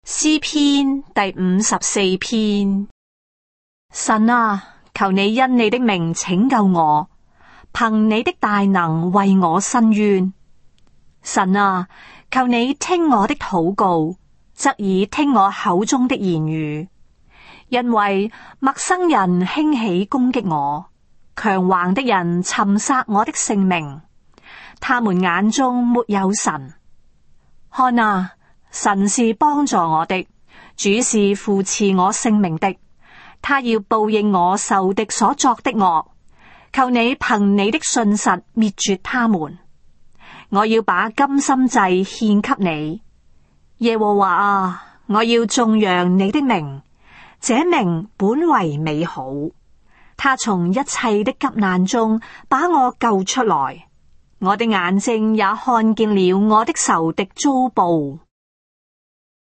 詩篇第54篇。神啊，求你因你的名拯救我，憑你的大能為我伸冤。神啊，求你聽我的禱告，側耳聽我口中的言語，因為陌生人興起攻擊我，強橫的人尋殺我的性命，他們眼中沒有神。看啊，神是幫助我的，主是扶持我性命的，他要報應我仇敵所作的惡。求你憑你的信實滅絕他們。我要把甘心祭獻給你，耶和華啊，我要頌揚你的名，這名本為美好。他從一切的急難中把我救出來，我的眼睛也看見了我的仇敵遭報。